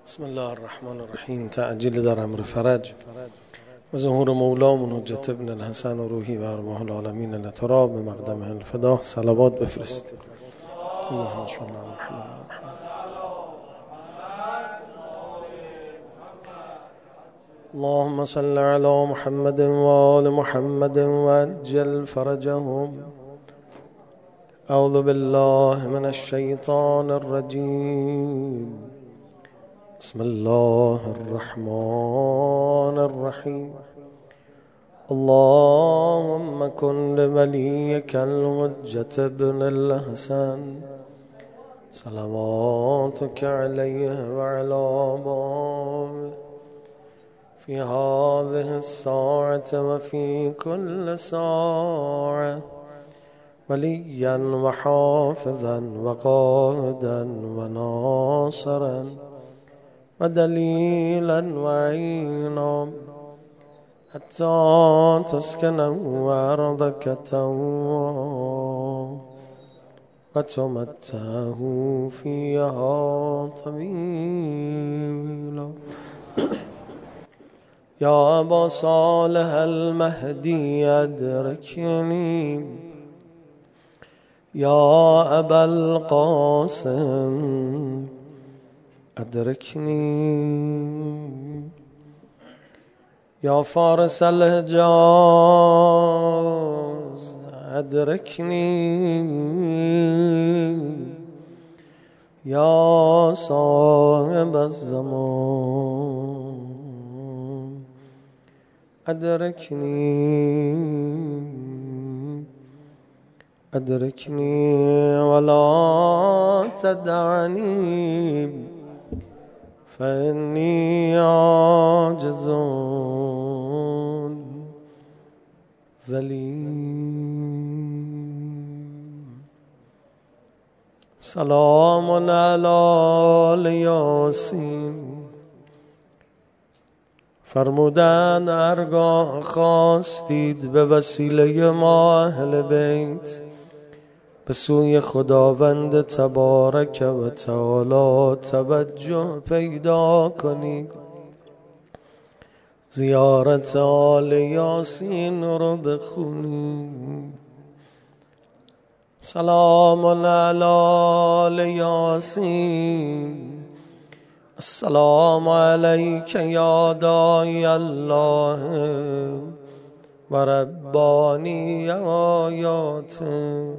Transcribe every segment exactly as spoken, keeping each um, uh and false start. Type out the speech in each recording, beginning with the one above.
بسم الله الرحمن الرحیم. تعجیل در امر فرج و ظهور مولامون حجت ابن الحسن و روحی و ارواح العالمین لتراب به مقدمه الفدا صلوات بفرست. اللهم صل علی محمد. اللهم صل علی محمد و آل محمد و عجل فرجهم. اعوذ بالله من الشیطان الرجیم. بسم الله الرحمن الرحیم. اللهم كن لوليك الحجة ابن الحسن صلواتك عليه وعلى آبائه في هذه الساعة وفي كل ساعة وليا وحافظا وقائدا وناصرا ودليلا وعينا حتى تسكنه أرضك توا وتمتعه فيها طويلا. يا أبا صالح المهدي أدركني، يا أبا القاسم أدركني، يا فارس الحجاز أدركني، يا صاحب الزمان أدركني أدركني ولا تدعني فإني عاجز ذليل. سلام علی آل یاسین. فرمودند هرگاه خواستید به وسیله ما اهل بیت به سوی خداوند تبارک و تعالی توجه پیدا کنید، زیارت آل یاسین رو بخونید. سلام علی آل یاسین. السلام علیک یا داعی الله و ربانی آیاته.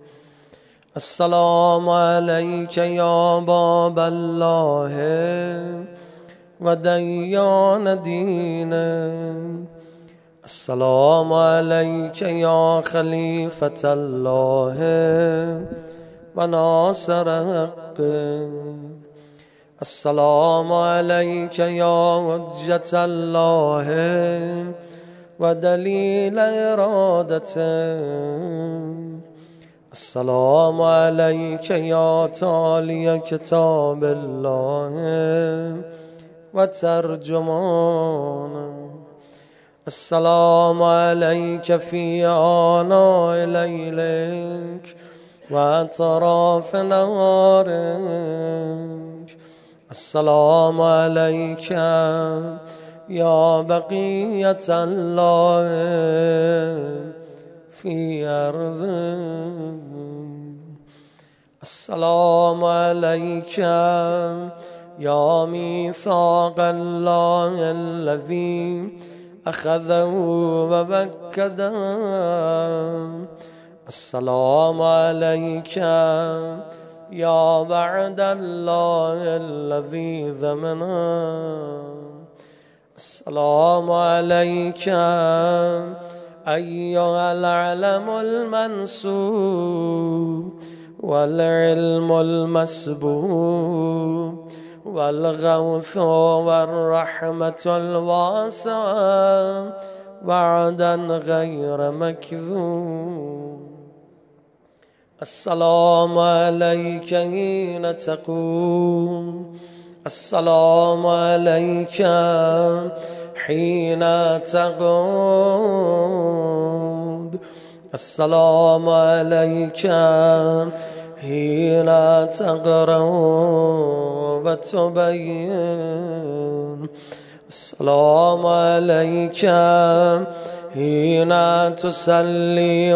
السلام علیک یا باب الله و دیان دینه. السلام علیک یا خلیفة الله و ناصر حقه. السلام علیک یا حجة الله و دلیل ارادته. السلام علیک یا تالی کتاب الله و ترجمانه. السلام علیک فی آناء لیلک و اطراف نهارک. السلام علیک یا بقیة الله فی ارض. السلام علیک یا میثاق الله الذی اخذه و وکده. السلام علیک یا وعد الله الذی ضمنه. السلام علیک أيها العلم المنسوب والعلم المسبوب والغوث والرحمة الواسعة وعدا غير مكذوب. السلام عليك حين تقوم. السلام عليك حين تقود. السلام عليك حين تقرأ وتبين السلام عليك حين تصلي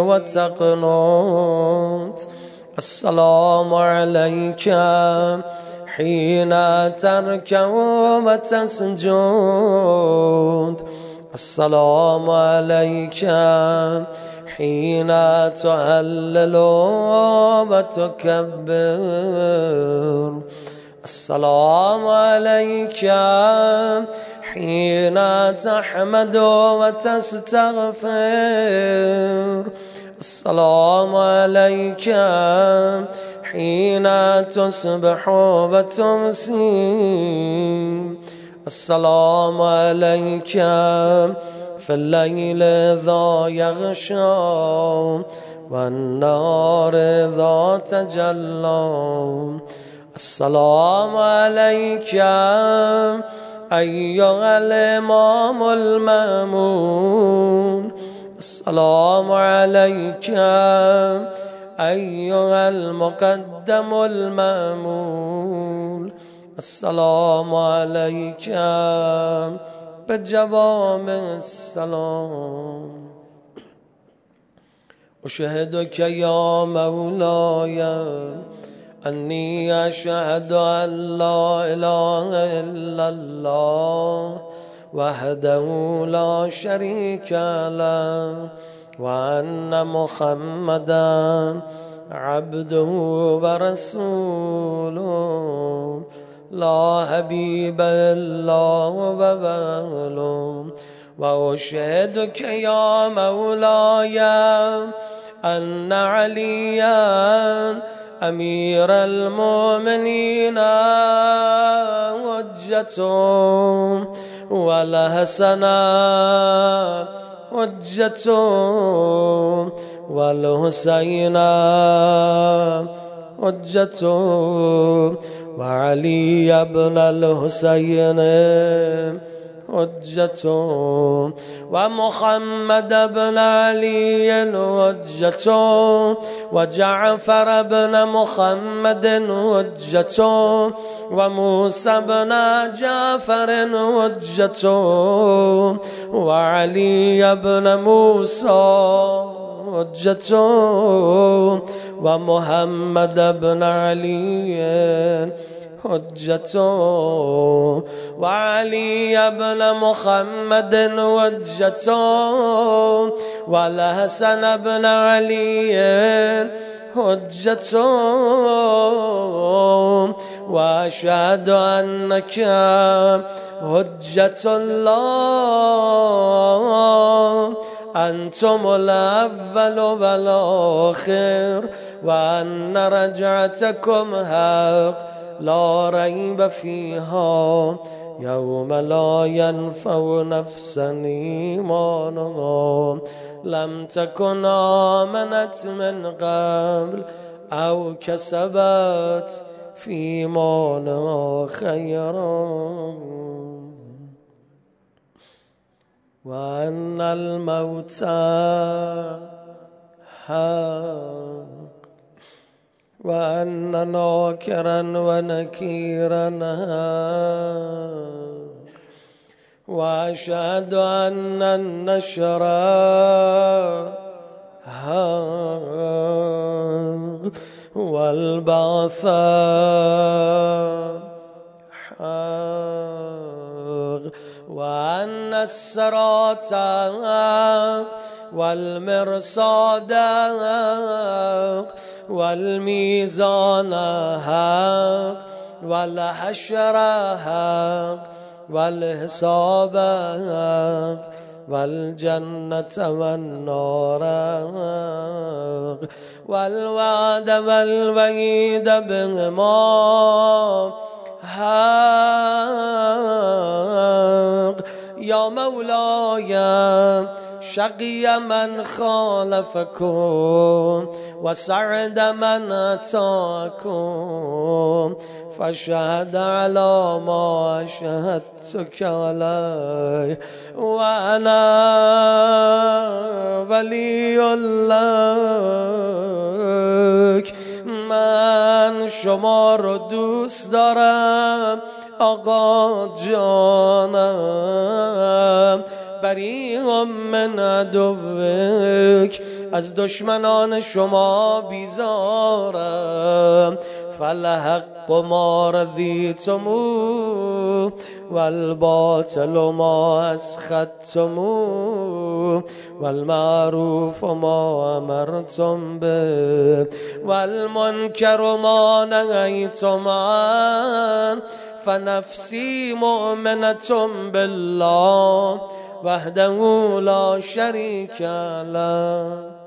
وتقنط السلام عليك حين تركع وتسجد السلام عليك حين تهلل وتكبر السلام عليك حين تحمد وتستغفر السلام عليك حين تصبح وتمسي السلام عليك في الليل إذا يغشى والنار إذا تجلى السلام عليك أيها الإمام المأمون السلام عليك أيها المقدم المأمول السلام عليك بجوامع السلام أشهدك يا مولاي أني أشهد أن لا إله إلا الله وحده لا شريك له وأن محمدا عبده ورسوله لا حبيب إلا وبله وأشهدك يا مولاي أن عليا أمير المؤمنين حجته والحسن حجته والحسين حجته وعلي بن الحسين حجته ومحمد بن علي حجته وجعفر بن محمد حجته وموسى بن جعفر حجته وعلي بن موسى حجته ومحمد بن علي حجته وعلي بن محمد حجته والحسن بن علي حجته وأشهد أنك حجة الله أنتم الأول والآخر وأن رجعتكم حق لا ريب فيها يوم لا ينفع نفسا إيمانها لم تكن آمنت من قبل أو كسبت في إيمانها خيرا وأن الموت حق وأن ناكرا ونكيرا حق وأشهد أن النشر حق والبعث حق وأن الصراط حق والمرصاد حق والميزان حق والحشر حق والحساب حق والجنة والنار حق والوعد والوعيد بهما حق يا مولاي شقي من خالفكم وسعد من أتاكم فشهد على ما شهدتك عليه وأنا ولي لك من شما رو دوست دارم آقا جانم، بریئم من عدوک، از دشمنان شما بیزارم. فالحق ما رضیتمو والباطل ما اسخطتمو والمعروف ما امرتم به والمنکر ما نهیتم عنه. فنفسی مؤمنة بالله وحده لا شریک له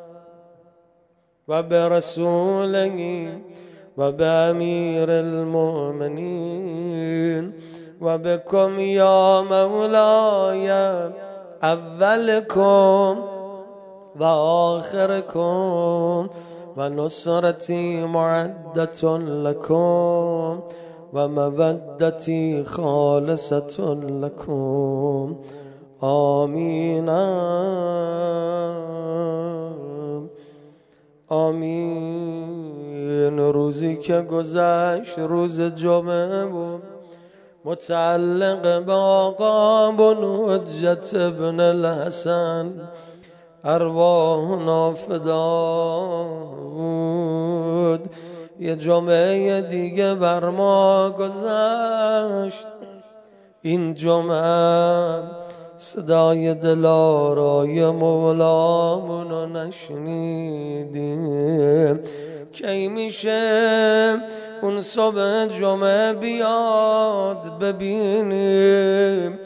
و برسوله و بامیر المؤمنین و بكم یا مولای اولکم و آخرکم و نصرتی معدة لکم و مودتی خالصة لکم. آمین آمین. روزی که گذشت روز جمعه بود، متعلق به آقا بنوجت ابن الحسن ارواحنا فدا بود. یه جمعه دیگه بر ما گذشت، این جمعه صدای دلارای مولامونو نشنیدیم. کی میشه اون صبح جمعه بیاد ببینیم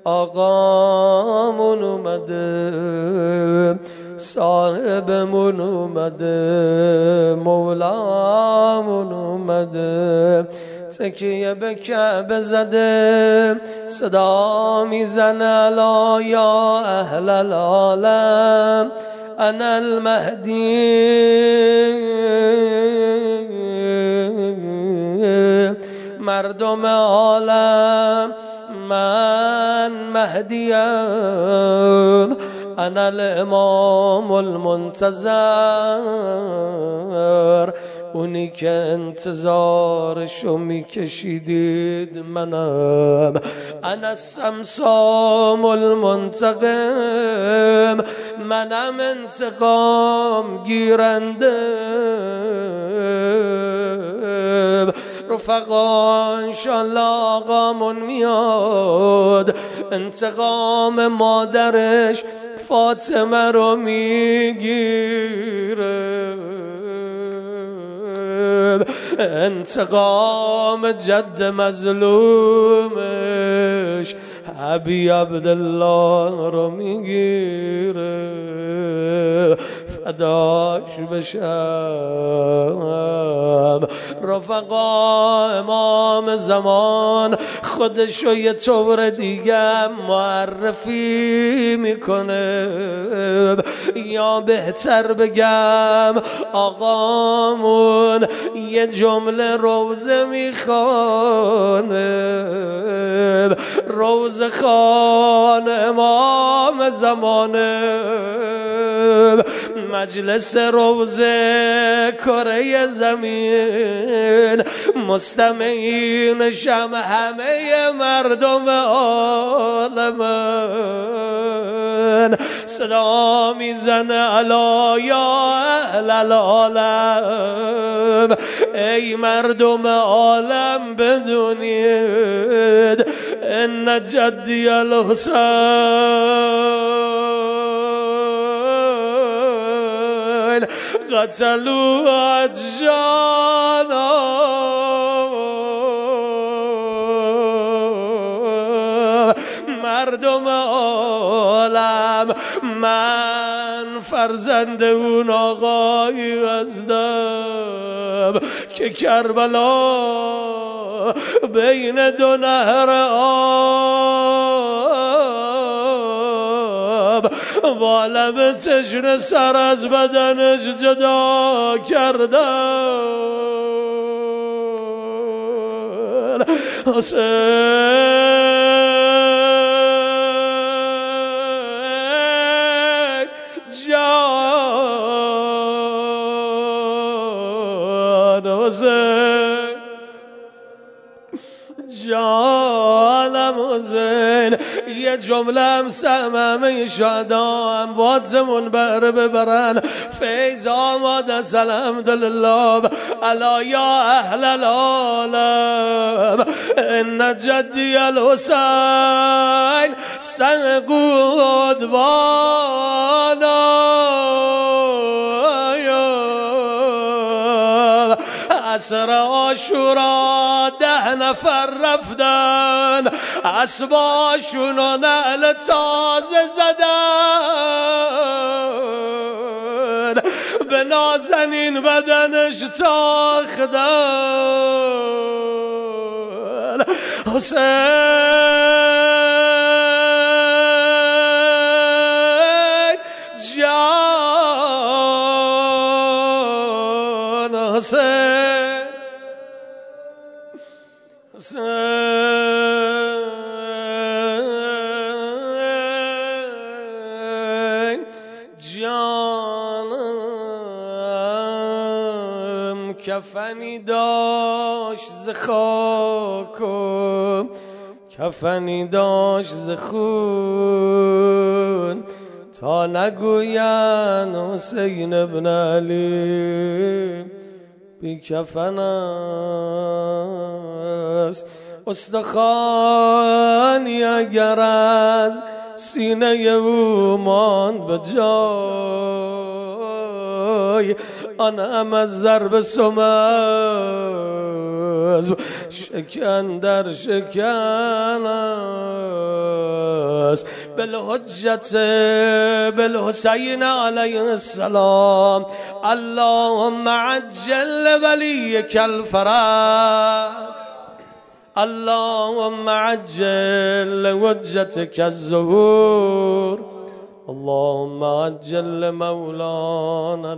آقامون اومده، صاحبمون اومده، مولامون اومده، تکیه به کعبه زده، صدا میزنه الا یا اهل العالم انا المهدی. مردم عالم من مهدیم، انا الامام المنتظر، اونی که انتظارشو میکشیدید منم. انا السمسام المنتقم، منم انتقام گیرنده. رفقا انشالله آقامون میاد، انتقام مادرش فاطمه رو میگیره، انتقام جد مظلومش ابی عبدالله رو میگیره. فداش بشم. رفقا امام زمان خودشو یه طور دیگه معرفی میکنه، یا بهتر بگم آقامون یه جمله روزه میخوانه. روزه خان امام زمانه، مجلس روزه کره زمین، مستمعینش هم همه مردم عالمن. صدا میزنه الا یا اهل العالم، ای مردم عالم بدونید ان جدی الحسین قتلوا عطشانا. مردم عالم من فرزند اون آقایی هستم که کربلا بین دو نهر آب با لب تشنه سر از بدنش جدا کردن. حسین جان امام حسین یه جمله هم سهم همه شهدا امواتمون بهره ببرن. فیض آماد است الحمدلله الا یا اهل العالم ان جدی الحسین سنقود وانا عصر عاشورا ده نفر رفتن اسباشون و نعل تازه زدن به نازنین بدنش تاختن. حسین جان حسین حسین جانم کفنی داشت ز خاک و کفنی داشت ز خون تا نگوین حسین ابن علی بی کفن است. استخوانی اگر از سینه او ماند به جای آن هم از ضرب سمز شکن در شکن است. بالحجت بالحسین علیه السلام اللهم عجل ولیک الفرج اللهم عجل وجتك الظهور اللهم عجل مولانا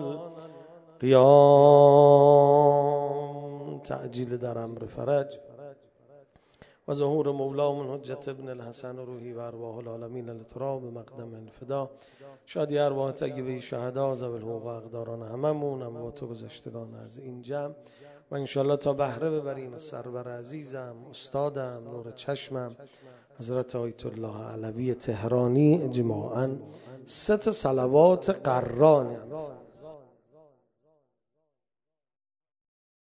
القيام. تعجیل در امر فرج و ظهور مولامون حجت ابن الحسن روحی و ارواح العالمین لتراب مقدم الفدا. شادی ارواح طیبه شهدا ذوی الحقوق اقداران هممون اموات و گذشتگان از این جمع و انشالله تا بهره ببریم از سرور عزیزم استادم نور چشمم حضرت آیت الله علوی تهرانی اجماعاً سه تا صلوات قرآن